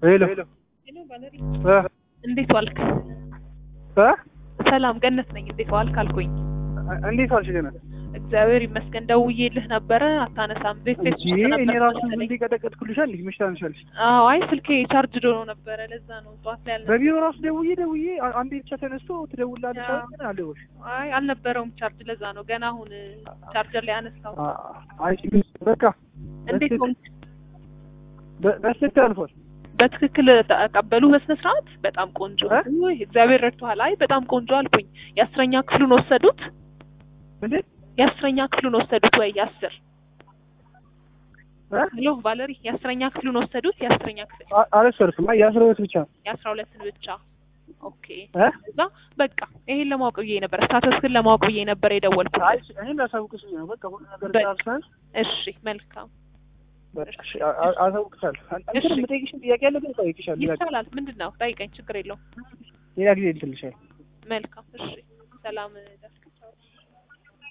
ሄሎ ባለሪ እንዴት ዋልክ? ሰላም ገነት ነኝ። እንዴት ዋልክ አልኩኝ። እንዴት ዋልሽ ገነት? እግዚአብሔር ይመስገን። ደውዬልህ ነበረ አታነሳም። ቤት እኔ ራሱ እንዴ ቀጠቀጥኩልሻል ልጅ ታንሻለሽ? አዎ አይ ስልኬ ቻርጅ ዶኖ ነበረ ለዛ ነው ጧት ላይ አልነበረ። በቢሮ ራሱ ደውዬ አንዴ ብቻ ተነስቶ ትደውላለች አይደል? አለውሽ አይ አልነበረውም ቻርጅ ለዛ ነው ገና አሁን ቻርጀር ላይ አነሳው። አይ በቃ እንዴት ሆንክ? በስልክ አልፏል። በትክክል ተቀበሉ በስነ ስርዓት በጣም ቆንጆ ወይ እግዚአብሔር ረድቷል። አይ በጣም ቆንጆ አልኩኝ። የአስረኛ ክፍሉን ወሰዱት እንዴ? የአስረኛ ክፍሉን ወሰዱት ወይ የ10 ሄሎ ቫለሪ የአስረኛ ክፍሉን ወሰዱት? የአስረኛ ክፍል አልወሰድኩም። አይ የ12 ብቻ የ12 ብቻ ኦኬ። እዛ በቃ ይሄን ለማወቅ ብዬ ነበር ስታተስክን ለማወቅ ብዬ ነበር የደወልኩት። አይ እኔ ላሳውቅሽ ነው በቃ ሁሉ ነገር ዳርሳል። እሺ መልካም እሺ አሳውቅሻለሁ። አንተ የምጠይቅሽን ጥያቄ አለ ግን ጠይቅሻለሁ። ይቻላል። ምንድነው? ጠይቀኝ ችግር የለውም። ሌላ ጊዜ እንትን ልሻለሁ። መልካም እሺ ሰላም